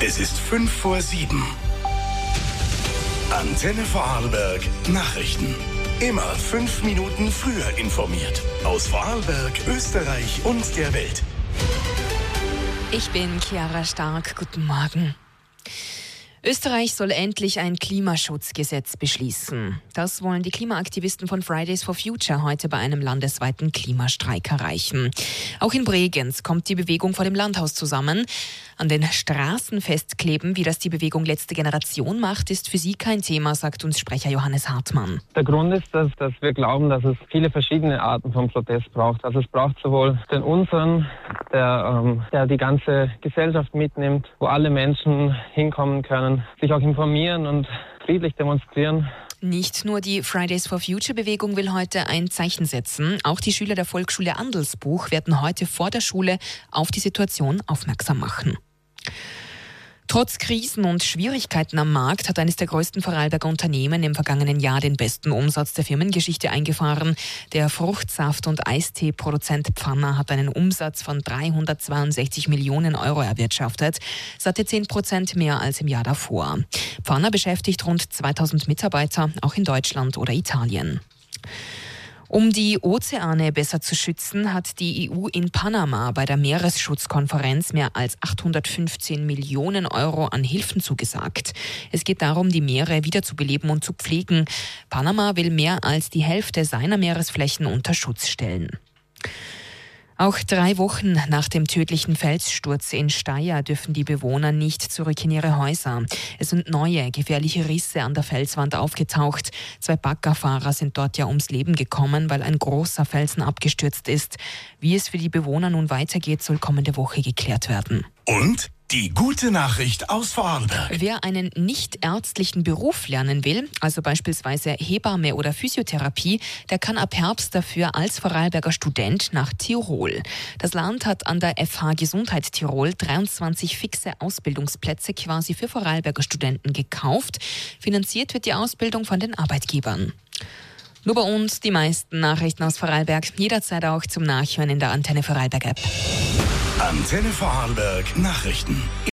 Es ist 6:55. Antenne Vorarlberg Nachrichten. Immer 5 Minuten früher informiert. Aus Vorarlberg, Österreich und der Welt. Ich bin Chiara Stark. Guten Morgen. Österreich soll endlich ein Klimaschutzgesetz beschließen. Das wollen die Klimaaktivisten von Fridays for Future heute bei einem landesweiten Klimastreik erreichen. Auch in Bregenz kommt die Bewegung vor dem Landhaus zusammen. An den Straßen festkleben, wie das die Bewegung Letzte Generation macht, ist für sie kein Thema, sagt uns Sprecher Johannes Hartmann. Der Grund ist, dass wir glauben, dass es viele verschiedene Arten von Protest braucht. Also es braucht sowohl den unseren, der die ganze Gesellschaft mitnimmt, wo alle Menschen hinkommen können, sich auch informieren und friedlich demonstrieren. Nicht nur die Fridays for Future Bewegung will heute ein Zeichen setzen. Auch die Schüler der Volksschule Andelsbuch werden heute vor der Schule auf die Situation aufmerksam machen. Trotz Krisen und Schwierigkeiten am Markt hat eines der größten Vorarlberger Unternehmen im vergangenen Jahr den besten Umsatz der Firmengeschichte eingefahren. Der Fruchtsaft- und Eistee-Produzent Pfanner hat einen Umsatz von 362 Millionen Euro erwirtschaftet, satte 10% mehr als im Jahr davor. Pfanner beschäftigt rund 2000 Mitarbeiter, auch in Deutschland oder Italien. Um die Ozeane besser zu schützen, hat die EU in Panama bei der Meeresschutzkonferenz mehr als 815 Millionen Euro an Hilfen zugesagt. Es geht darum, die Meere wiederzubeleben und zu pflegen. Panama will mehr als die Hälfte seiner Meeresflächen unter Schutz stellen. Auch 3 Wochen nach dem tödlichen Felssturz in Steyr dürfen die Bewohner nicht zurück in ihre Häuser. Es sind neue, gefährliche Risse an der Felswand aufgetaucht. 2 Baggerfahrer sind dort ja ums Leben gekommen, weil ein großer Felsen abgestürzt ist. Wie es für die Bewohner nun weitergeht, soll kommende Woche geklärt werden. Und die gute Nachricht aus Vorarlberg. Wer einen nicht-ärztlichen Beruf lernen will, also beispielsweise Hebamme oder Physiotherapie, der kann ab Herbst dafür als Vorarlberger Student nach Tirol. Das Land hat an der FH Gesundheit Tirol 23 fixe Ausbildungsplätze quasi für Vorarlberger Studenten gekauft. Finanziert wird die Ausbildung von den Arbeitgebern. Nur bei uns die meisten Nachrichten aus Vorarlberg, jederzeit auch zum Nachhören in der Antenne Vorarlberg App. Antenne Vorarlberg Nachrichten.